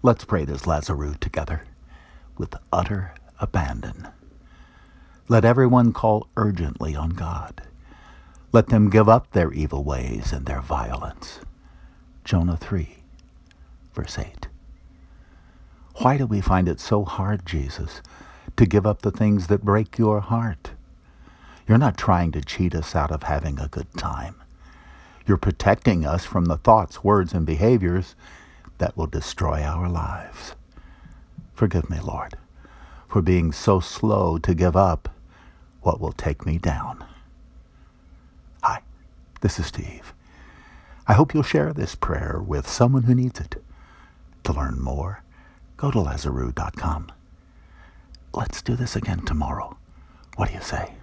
Let's pray this Lazarus together with utter abandon. Let everyone call urgently on God. Let them give up their evil ways and their violence. Jonah 3, verse 8. Why do we find it so hard, Jesus, to give up the things that break your heart? You're not trying to cheat us out of having a good time. You're protecting us from the thoughts, words, and behaviors that will destroy our lives. Forgive me, Lord, for being so slow to give up what will take me down. Hi, this is Steve. I hope you'll share this prayer with someone who needs it. To learn more, go to Lazarus.com. Let's do this again tomorrow. What do you say?